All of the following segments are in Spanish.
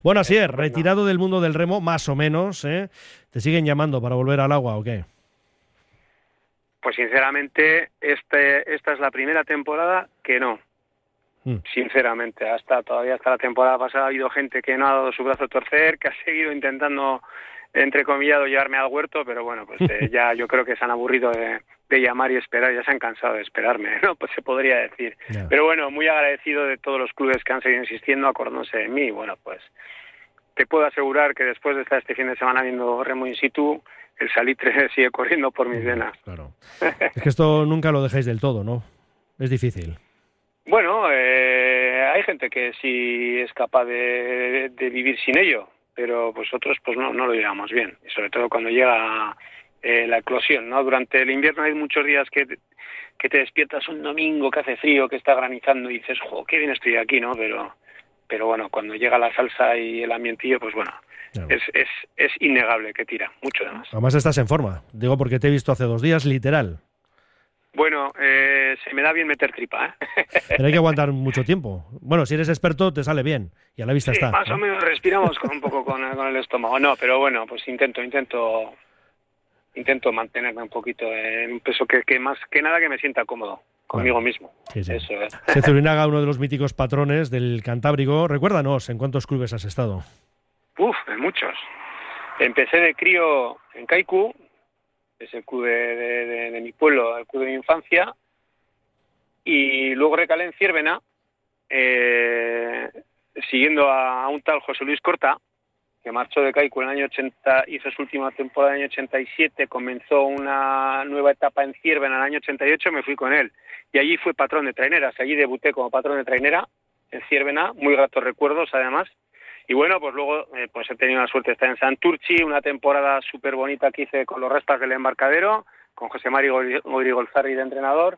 Bueno, así es, Pues no. retirado del mundo del remo, más o menos, ¿eh? ¿Te siguen llamando para volver al agua o qué? Pues sinceramente, esta es la primera temporada que no. Mm. Sinceramente, todavía hasta la temporada pasada ha habido gente que no ha dado su brazo a torcer, que ha seguido intentando, entrecomillado, llevarme al huerto, pero bueno, pues ya yo creo que se han aburrido de llamar y esperar, ya se han cansado de esperarme, ¿no? Pues se podría decir. Ya. Pero bueno, muy agradecido de todos los clubes que han seguido insistiendo, acordándose de mí. Bueno, pues te puedo asegurar que después de estar este fin de semana viendo remo in situ, el salitre sigue corriendo por mis Hombre, venas. claro. Es que esto nunca lo dejáis del todo, ¿no? Es difícil. Bueno, hay gente que sí es capaz de vivir sin ello, pero vosotros pues no lo llevamos bien, y sobre todo cuando llega la eclosión, ¿no? Durante el invierno hay muchos días que te despiertas un domingo que hace frío, que está granizando y dices, jo, qué bien estoy aquí, ¿no? Pero bueno, cuando llega la salsa y el ambientillo, pues bueno, Claro. es innegable que tira, mucho de más. Además estás en forma. Digo porque te he visto hace 2 días, literal. Bueno, se me da bien meter tripa, ¿eh? Pero hay que aguantar mucho tiempo. Bueno, si eres experto, te sale bien. Y a la vista Sí, está, más o ¿no? menos respiramos un poco con el estómago. No, pero bueno, pues intento mantenerme un poquito en un peso que más que nada que me sienta cómodo Bueno, conmigo mismo. sí, sí. Eso es. Zurinaga, uno de los míticos patrones del Cantábrico. Recuérdanos, ¿en cuántos clubes has estado? Uf, en muchos. Empecé de crío en Kaiku, es el club de mi pueblo, el club de mi infancia, y luego recalé en Ciérvena, eh, siguiendo a un tal José Luis Corta, que marchó de Kaiku en el año 80, hizo su última temporada en el año 87, comenzó una nueva etapa en Ciérvena en el año 88, me fui con él. Y allí fue patrón de traineras, allí debuté como patrón de trainera en Ciérvena, muy gratos recuerdos además. Y bueno, pues luego pues he tenido la suerte de estar en Santurchi, una temporada súper bonita que hice con los restas del embarcadero, con José Mari Gorigolzarri de entrenador.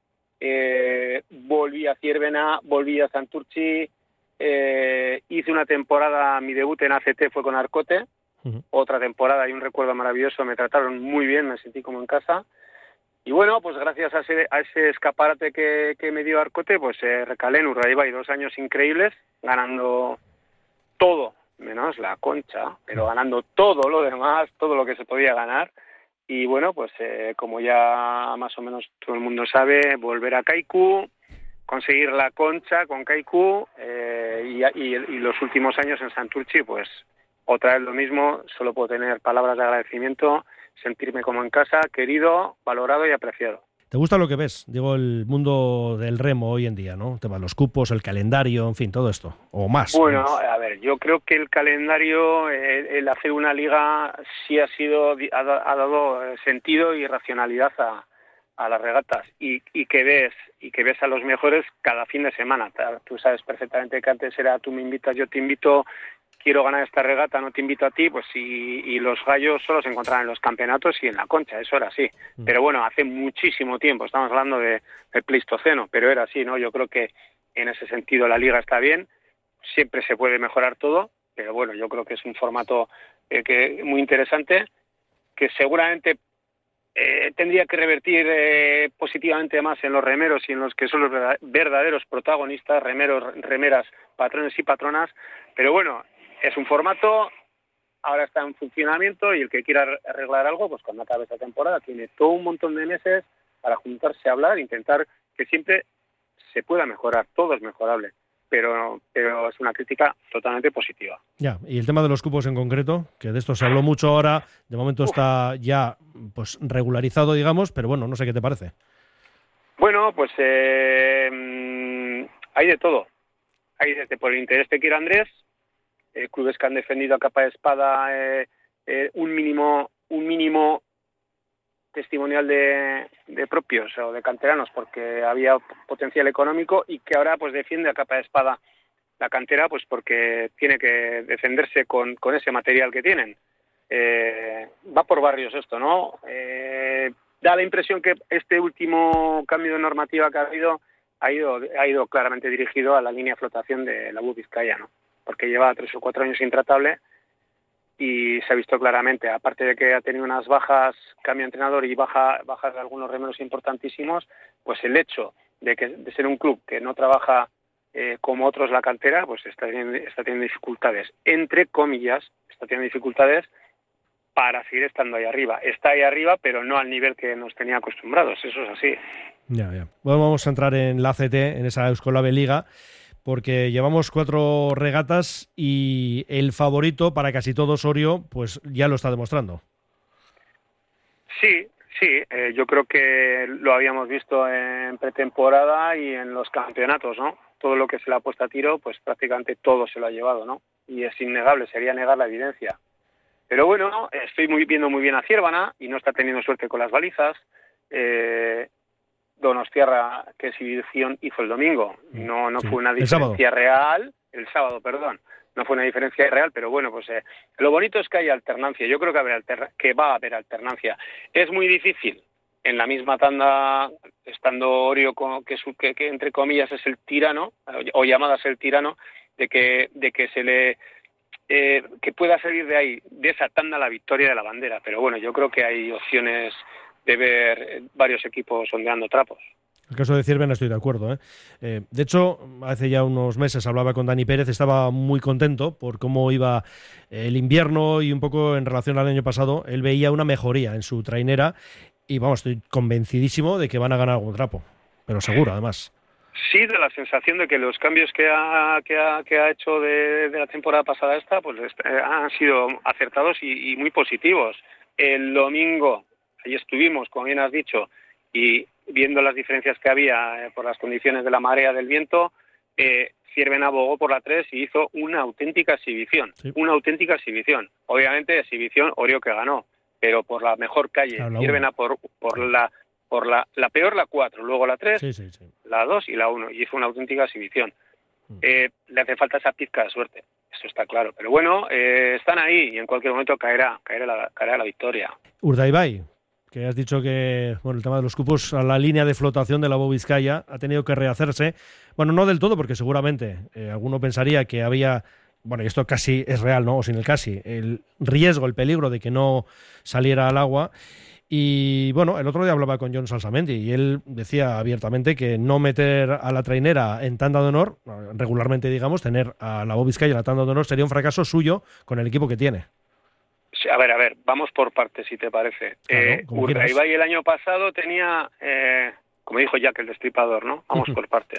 Volví a Ciérvena, volví a Santurchi, hice una temporada, mi debut en ACT fue con Arcote, Ujú. otra temporada y un recuerdo maravilloso, me trataron muy bien, me sentí como en casa. Y bueno, pues gracias a ese escaparate que me dio Arcote, pues recalé en Urdaibai 2 años increíbles, ganando todo, menos la concha, pero ganando todo lo demás, todo lo que se podía ganar. Y bueno, pues como ya más o menos todo el mundo sabe, volver a Kaiku, conseguir la concha con Kaiku y los últimos años en Santurchi, pues otra vez lo mismo, solo puedo tener palabras de agradecimiento, sentirme como en casa, querido, valorado y apreciado. ¿Te gusta lo que ves? Digo, el mundo del remo hoy en día, ¿no? Te van los cupos, el calendario, en fin, todo esto. O más, Bueno, vamos. a ver, yo creo que el calendario, el hacer una liga sí ha dado sentido y racionalidad a las regatas y que ves a los mejores cada fin de semana. Tú sabes perfectamente que antes era tú me invitas, yo te invito, quiero ganar esta regata, no te invito a ti, pues y los gallos solo se encontraban en los campeonatos y en la concha, eso era así. Mm. Pero bueno, hace muchísimo tiempo, estamos hablando del Pleistoceno, pero era así, ¿no? Yo creo que en ese sentido la liga está bien, siempre se puede mejorar todo, pero bueno, yo creo que es un formato que muy interesante, que seguramente tendría que revertir positivamente más en los remeros y en los que son los verdaderos protagonistas, remeros, remeras, patrones y patronas, pero bueno, es un formato, ahora está en funcionamiento y el que quiera arreglar algo, pues cuando acabe esta temporada tiene todo un montón de meses para juntarse a hablar, intentar que siempre se pueda mejorar, todo es mejorable, pero es una crítica totalmente positiva. Ya, y el tema de los cupos en concreto, que de esto se habló mucho ahora, de momento Uf. está ya pues regularizado, digamos, pero bueno, no sé qué te parece. Bueno, pues hay de todo. Hay desde por el interés que quiera Andrés, clubes que han defendido a capa de espada un mínimo testimonial de propios o de canteranos porque había potencial económico y que ahora pues defiende a capa de espada la cantera pues porque tiene que defenderse con ese material que tienen. Va por barrios esto, ¿no? Da la impresión que este último cambio de normativa que ha ido claramente dirigido a la línea de flotación de la UB Vizcaya, ¿no? Porque lleva 3 o 4 años intratable y se ha visto claramente, aparte de que ha tenido unas bajas, cambio de entrenador y bajas de algunos remeros importantísimos, pues el hecho de ser un club que no trabaja como otros la cantera, pues está teniendo dificultades, entre comillas, está teniendo dificultades para seguir estando ahí arriba. Está ahí arriba, pero no al nivel que nos tenía acostumbrados, eso es así. Ya. Bueno, vamos a entrar en la ACT, en esa Euskolabel Liga, porque llevamos 4 regatas y el favorito para casi todos, Orio, pues ya lo está demostrando. Sí, yo creo que lo habíamos visto en pretemporada y en los campeonatos, ¿no? Todo lo que se le ha puesto a tiro, pues prácticamente todo se lo ha llevado, ¿no? Y es innegable, sería negar la evidencia. Pero bueno, estoy viendo muy bien a Ciervana y no está teniendo suerte con las balizas. Donostiarra, qué exhibición hizo el domingo. No sí, fue una diferencia real, el sábado, perdón. No fue una diferencia real, pero bueno, pues lo bonito es que hay alternancia. Yo creo que va a haber alternancia. Es muy difícil en la misma tanda, estando Orio, que entre comillas es el tirano, o llamadas el tirano, de que se le que pueda salir de ahí, de esa tanda, la victoria de la bandera. Pero bueno, yo creo que hay opciones de ver varios equipos sondeando trapos. En el caso de Ciervena estoy de acuerdo, ¿eh? De hecho, hace ya unos meses hablaba con Dani Pérez, estaba muy contento por cómo iba el invierno y un poco en relación al año pasado. Él veía una mejoría en su trainera y vamos, estoy convencidísimo de que van a ganar algún trapo, pero seguro, además. Sí, de la sensación de que los cambios que ha hecho de la temporada pasada pues han sido acertados y muy positivos. El domingo, ahí estuvimos, como bien has dicho, y viendo las diferencias que había por las condiciones de la marea del viento, Ciervena abogó por la 3 y hizo una auténtica exhibición. Sí. Una auténtica exhibición. Obviamente, exhibición, Orio que ganó, pero por la mejor calle. Claro, Ciervena por la peor, la 4, luego la 3, sí. La 2 y la 1, y hizo una auténtica exhibición. Le hace falta esa pizca de suerte, eso está claro. Pero bueno, están ahí y en cualquier momento caerá la victoria. Urdaibai, que has dicho que el tema de los cupos a la línea de flotación de la Bo Vizcaya ha tenido que rehacerse. Bueno, no del todo, porque seguramente alguno pensaría que había... Bueno, y esto casi es real, ¿no? O sin el casi. El riesgo, el peligro de que no saliera al agua. Y bueno, el otro día hablaba con John Salsamendi y él decía abiertamente que no meter a la trainera en tanda de honor, regularmente digamos, tener a la Bo Vizcaya en la tanda de honor sería un fracaso suyo con el equipo que tiene. Sí, a ver, vamos por partes si te parece. Claro, Urdaibai el año pasado tenía, como dijo Jack el Destripador, ¿no? Vamos por partes.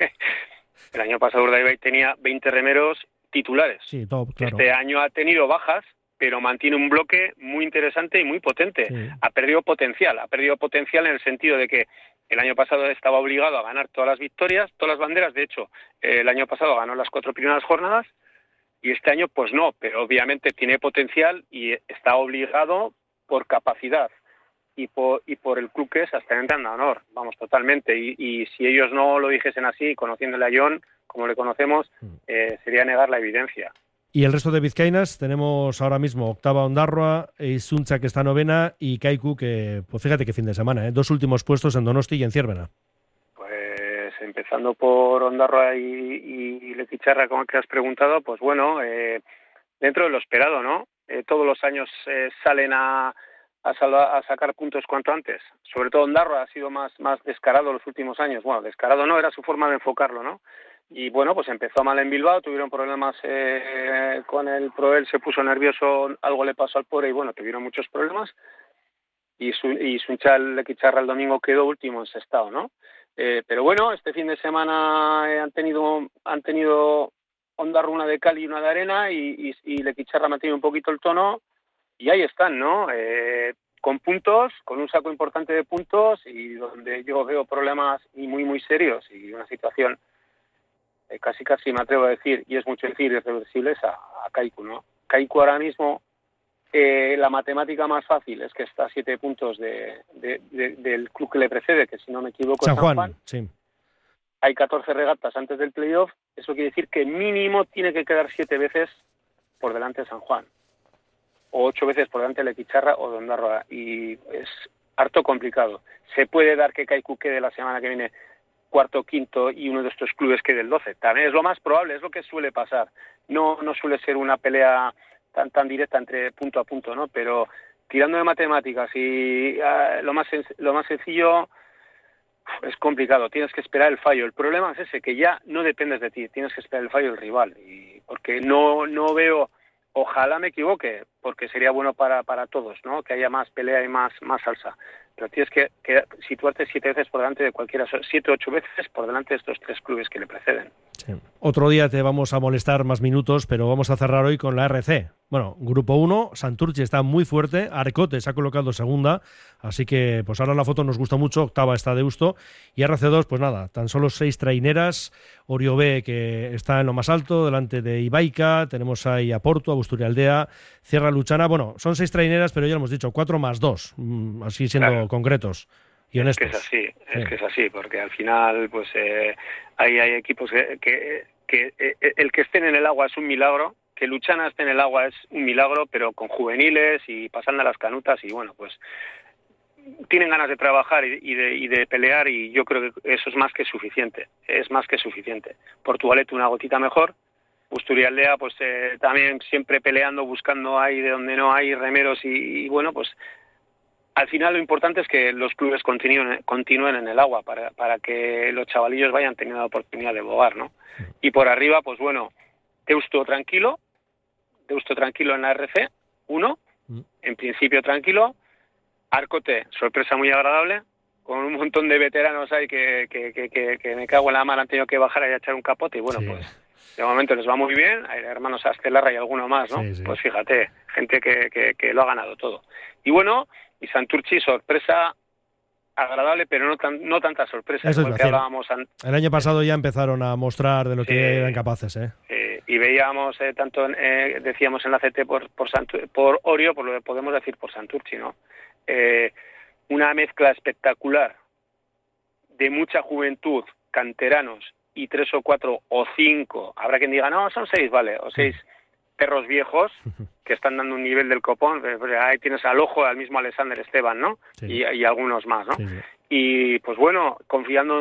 El año pasado Urdaibai tenía 20 remeros titulares. Sí, top, claro. Este año ha tenido bajas, pero mantiene un bloque muy interesante y muy potente. Sí. Ha perdido potencial en el sentido de que el año pasado estaba obligado a ganar todas las victorias, todas las banderas. De hecho, el año pasado ganó las 4 primeras jornadas y este año pues no, pero obviamente tiene potencial y está obligado por capacidad y por el club que es hasta en tanda de honor, vamos, totalmente. Y si ellos no lo dijesen así, conociéndole a John, como le conocemos, sería negar la evidencia. Y el resto de vizcaínas tenemos ahora mismo octava Ondarroa, Isuncha que está novena y Kaiku que, pues fíjate qué fin de semana, 2 últimos puestos en Donosti y en Ciervena. Pues empezando por Ondarroa y Lequicharra, como que has preguntado, pues bueno, dentro de lo esperado, ¿no? Todos los años salen a sacar puntos cuanto antes. Sobre todo Ondarroa ha sido más descarado los últimos años. Bueno, descarado no, era su forma de enfocarlo, ¿no? Y bueno, pues empezó mal en Bilbao, tuvieron problemas con el Proel, se puso nervioso, algo le pasó al pobre y bueno, tuvieron muchos problemas. Y Sunchal Lequicharra el domingo quedó último en sextado, ¿no? Pero bueno, este fin de semana han tenido Ondarroa una de cal y una de arena y Lequicharra ha mantenido un poquito el tono y ahí están, ¿no? Con puntos, con un saco importante de puntos y donde yo veo problemas y muy, muy serios y una situación casi me atrevo a decir, y es mucho decir, irreversible, es a Kaiku, ¿no? Kaiku ahora mismo, la matemática más fácil es que está a 7 puntos del club que le precede, que si no me equivoco San Juan. Sí. Hay 14 regatas antes del playoff, eso quiere decir que mínimo tiene que quedar 7 veces por delante de San Juan, o 8 veces por delante de Lequicharra o de Ondarroa, y es harto complicado. Se puede dar que Kaiku quede la semana que viene cuarto, quinto y uno de estos clubes quede el 12. También es lo más probable, es lo que suele pasar. No suele ser una pelea tan directa entre punto a punto, ¿no? Pero tirando de matemáticas y lo más sencillo, Es complicado, tienes que esperar el fallo. El problema es ese, que ya no dependes de ti, tienes que esperar el fallo del rival. Y porque no veo, ojalá me equivoque, porque sería bueno para todos, ¿no? Que haya más pelea y más salsa. Pero tienes que situarte 7 veces por delante de cualquiera, 7 o 8 veces por delante de estos 3 clubes que le preceden. Sí. Otro día te vamos a molestar más minutos, pero vamos a cerrar hoy con la RC. Bueno, Grupo 1, Santurce está muy fuerte, Arcote se ha colocado segunda, así que pues ahora la foto nos gusta mucho, octava está Deusto, y RC2, pues nada, tan solo 6 traineras, Orio B que está en lo más alto, delante de Ibaica, tenemos ahí a Porto, a Busturialdea, Sierra Luchana, bueno, son 6 traineras, pero ya lo hemos dicho, 4 más 2, así siendo concretos. Y honestos. Es que es así, porque al final pues hay equipos que el que estén en el agua es un milagro, que Luchana esté en el agua es un milagro, pero con juveniles y pasando a las canutas y bueno, pues tienen ganas de trabajar y de pelear y yo creo que eso es más que suficiente, Portugalete una gotita mejor, Busturialdea pues también siempre peleando, buscando ahí de donde no hay remeros y bueno, pues al final lo importante es que los clubes continúen en el agua para que los chavalillos vayan teniendo la oportunidad de bogar, ¿no? Y por arriba, pues bueno, Deusto tranquilo en la RC, 1, en principio tranquilo, Arcote, sorpresa muy agradable, con un montón de veteranos ahí que me cago en la mar, han tenido que bajar y echar un capote y bueno, pues de momento les va muy bien, hay hermanos Astelarra y alguno más, ¿no? Sí. Pues fíjate, gente que lo ha ganado todo. Y bueno, y Santurce, sorpresa agradable, pero no tanta sorpresa. Eso es que hablábamos el año pasado ya empezaron a mostrar de lo que eran capaces, y veíamos decíamos en la CT por Orio, por lo que podemos decir por Santurce, ¿no? Una mezcla espectacular de mucha juventud, canteranos y 3 o 4 o 5, habrá quien diga, no, son 6, vale, o 6 perros viejos que están dando un nivel del copón. Ahí tienes al ojo, al mismo Alexander Esteban, ¿no? Sí. Y algunos más, ¿no? Sí. Y pues bueno, confiando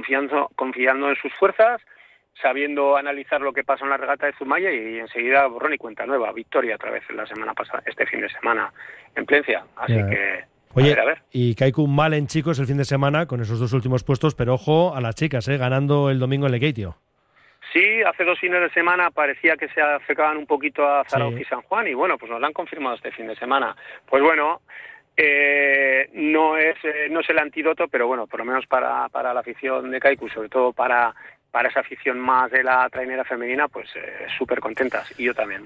en sus fuerzas, sabiendo analizar lo que pasa en la regata de Zumaya y enseguida borrón y cuenta nueva, victoria otra vez la semana pasada, este fin de semana en Plencia. Así que oye, a ver. Y Kaiku mal en chicos el fin de semana con esos 2 últimos puestos, pero ojo a las chicas, ganando el domingo en Lekeitio. Sí, hace 2 fines de semana parecía que se acercaban un poquito a Zarauz y San Juan y bueno, pues nos lo han confirmado este fin de semana. Pues bueno, no es el antídoto, pero bueno, por lo menos para la afición de Kaiku, sobre todo para esa afición más de la trainera femenina, pues súper contentas y yo también.